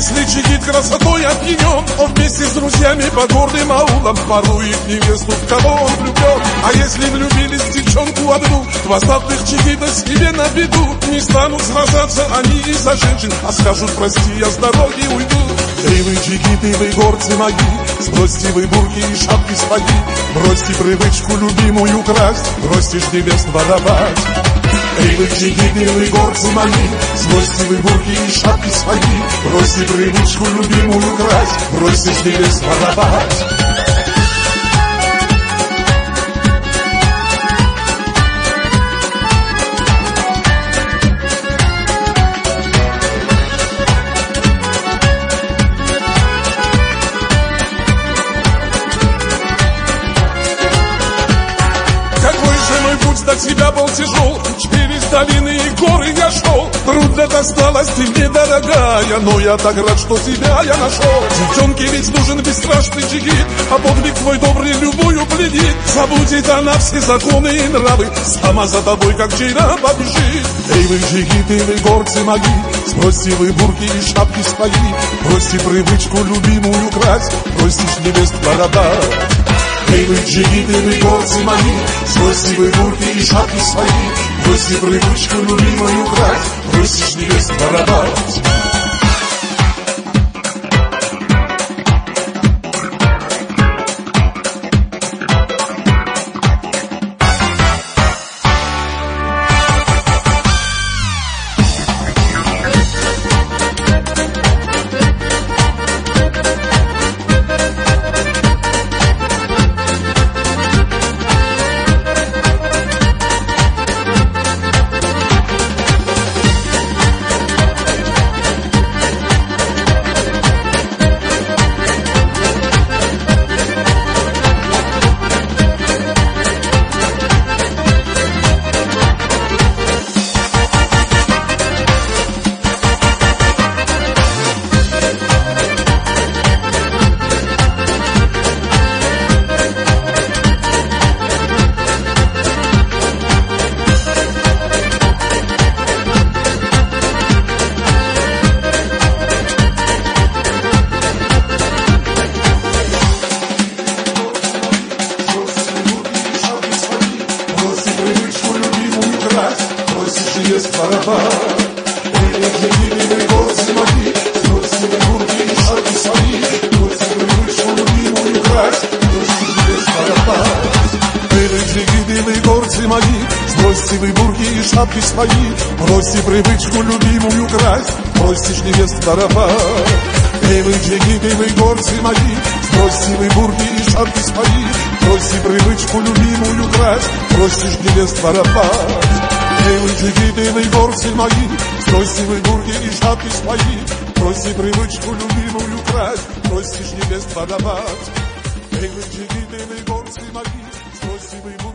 Если джигит красотой опьянен, он вместе с друзьями по горным аулам ворует невесту, в кого он влюблен. А если влюбились в девчонку одну, хвостатых джигитов себе на беду. Не станут сражаться они из-за женщин, а скажут: прости, я с дороги уйду. Эй вы джигиты, вы горцы мои, сбросьте вы бурки и шапки свои, бросьте привычку любимую красть, бросьте ж невест воровать. Эй вы джигиты, вы горцы мои, сбросьте вы бурки и шапки свои, бросьте привычку любимую красть, бросьте ж невест воровать. До тебя был тяжел, через долины и горы я шел. Трудно досталась ты мне, дорогая, но я так рад, что тебя я нашел. Девчонке ведь нужен бесстрашный джигит, а подвиг твой добрый любую пленит. Забудет она все законы и нравы, сама за тобой, как вчера, побежит. Эй вы джигиты, вы горцы мои, сбросьте вы бурки и шапки свои, бросьте привычку любимую красть, бросьте ж невест воровать. Эй вы джигиты, вы горцы мои, сбросьте вы бурки и шапки свои, бросьте привычку любимую красть, бросьте ж невест воровать. Есть барабан, и джигиты, горцы мои, сбросьте вы бурки и шапки свои, бросьте привычку любимую красть, бросьте есть барабан. Эй джигиты, вы горцы мои, сбросьте вы бурки и шапки свои, бросьте привычку любимую красть, бросьте ж невест барабан. Эй вы джигиты, вы горцы мои, сбросьте вы бурки и шапки свои, бросьте привычку любимую красть, бросьте ж невест барабан. Эй вы джигиты, вы горцы мои, сбросьте вы бурки и шапки свои, бросьте привычку любимую красть, бросьте ж невест воровать. Эй вы джигиты, вы горцы мои, сбросьте вы бурки